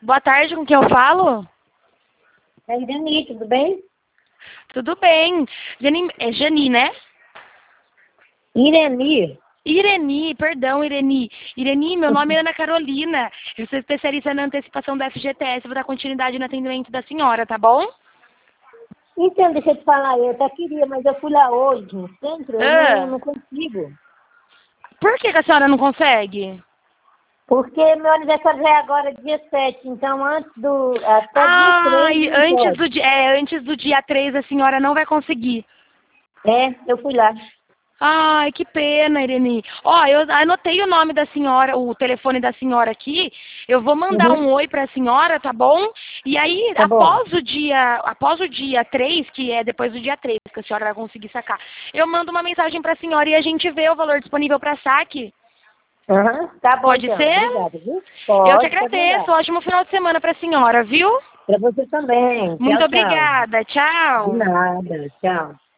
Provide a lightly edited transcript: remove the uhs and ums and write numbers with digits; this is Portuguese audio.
Boa tarde, com quem eu falo? É Irani, tudo bem? Tudo bem. É Jani, né? Irani. Ireni, perdão, Ireni. Ireni, meu nome é Ana Carolina. Eu sou especialista na antecipação da FGTS. Vou dar continuidade no atendimento da senhora, tá bom? Então, deixa eu te falar, eu até queria, mas eu fui lá hoje no centro, eu não consigo. Por que a senhora não consegue? Porque meu aniversário já é agora dia 7, então até dia 3 não pode. Antes do dia 3 a senhora não vai conseguir. É, eu fui lá. Ai, que pena, Irene. Ó, eu anotei o nome da senhora, o telefone da senhora aqui. Eu vou mandar um oi para a senhora, tá bom? E aí, Tá bom. após o dia 3, que é depois do dia 3, que a senhora vai conseguir sacar, eu mando uma mensagem para a senhora e a gente vê o valor disponível para saque. Tá bom, Pode então. ser? Obrigada, viu? Eu te Pode agradeço. mandar. Ótimo final de semana para a senhora, viu? Pra você também. Muito Tchau, tchau. obrigada. De Tchau. nada. Tchau.